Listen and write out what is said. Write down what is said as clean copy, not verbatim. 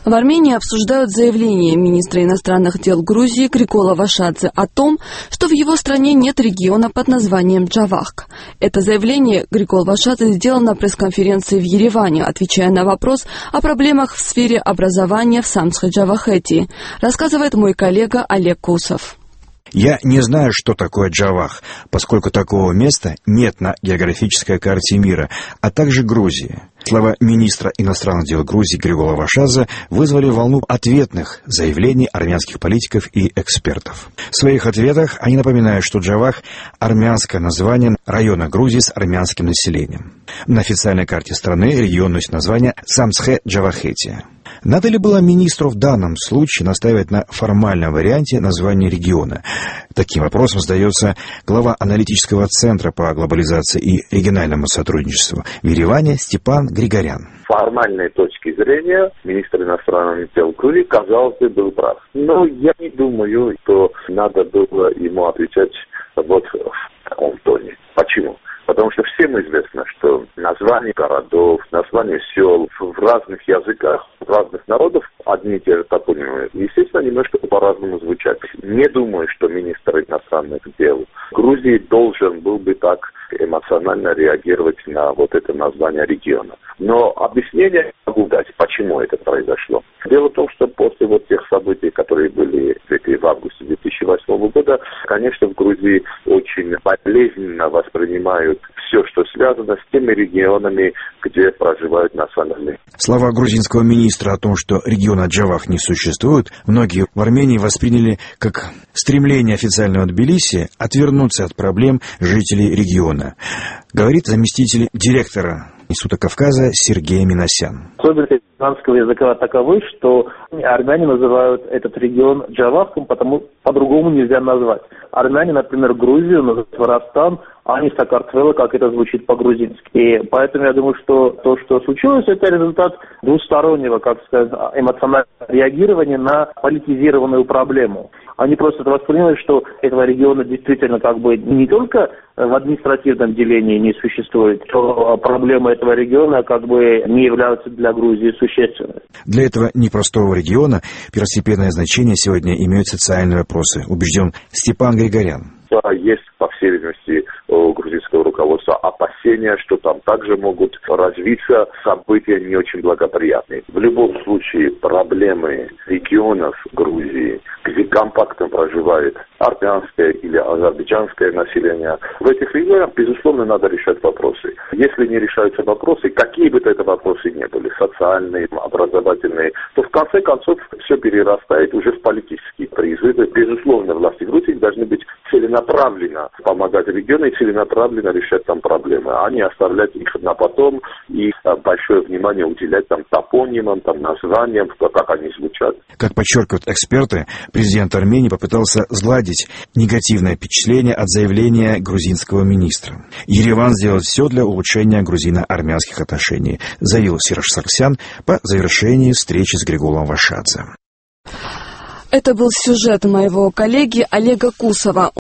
В Армении обсуждают заявление министра иностранных дел Грузии Григола Вашадзе о том, что в его стране нет региона под названием Джавах. Это заявление Григол Вашадзе сделал на пресс-конференции в Ереване, отвечая на вопрос о проблемах в сфере образования в Самсхе-Джавахете, рассказывает мой коллега Олег Кусов. Я не знаю, что такое Джавах, поскольку такого места нет на географической карте мира, а также Грузии. Слова министра иностранных дел Грузии Григола Вашадзе вызвали волну ответных заявлений армянских политиков и экспертов. В своих ответах они напоминают, что Джавах – армянское название района Грузии с армянским населением. На официальной карте страны регион носит название Самсхе-Джавахете. Надо ли было министру в данном случае настаивать на формальном варианте названия региона? Таким вопросом задается глава аналитического центра по глобализации и региональному сотрудничеству в Ереване Степан Григорян. С формальной точки зрения министр иностранных дел Грузии, казалось бы, был прав. Но я не думаю, что надо было ему отвечать вот в таком тоне. Почему? Потому что всем известно, что названия городов, названия сел в разных языках, в разных народов одни и те же топонимы, естественно, немножко по-разному звучат. Не думаю, что министр иностранных дел Грузии должен был бы так эмоционально реагировать на вот это название региона. Но объяснение могу дать, почему это произошло. Дело в том, что после вот тех событий, которые были в августе 2008 года, конечно, в Грузии очень болезненно воспринимают все, что связано с теми регионами, где проживают национальные. Слова грузинского министра о том, что региона Джавах не существует, многие в Армении восприняли как стремление официального Тбилиси отвернуться от проблем жителей региона, говорит заместитель директора Института Кавказа Сергей Минасян. Особенность армянского языка таковы, что армяне называют этот регион Джавахом, потому по-другому нельзя назвать. Армяне, например, Грузию называют Варастан, а не Сакартвело, как это звучит по-грузински. И поэтому я думаю, что то, что случилось, это результат двустороннего, как сказать, эмоционального реагирования на политизированную проблему. Они просто восприняли, что этого региона действительно как бы не только в административном делении не существует, то проблемы этого региона как бы не являются для Грузии существенными. Для этого непростого региона первостепенное значение сегодня имеют социальные вопросы, убежден Степан Григорян. Есть, по всей видимости, у грузинского руководства опасения, что там также могут развиться события не очень благоприятные. В любом случае, проблемы регионов Грузии, где компактно проживает армянское или азербайджанское население, в этих регионах, безусловно, надо решать вопросы. Если не решаются вопросы, какие бы то это вопросы ни были, социальные, образовательные, то в конце концов все перерастает уже в политические призывы. Безусловно, власти Грузии должны быть целенаправленно помогать региону и целенаправленно решать там проблемы, а не оставлять их на потом и большое внимание уделять там топонимам, там названиям, как они звучат. Как подчеркивают эксперты, президент Армении попытался сгладить негативное впечатление от заявления грузинского министра. Ереван сделает все для улучшения грузино-армянских отношений, заявил Сираж Сарксян по завершении встречи с Григолом Вашадзе. Это был сюжет моего коллеги Олега Кусова.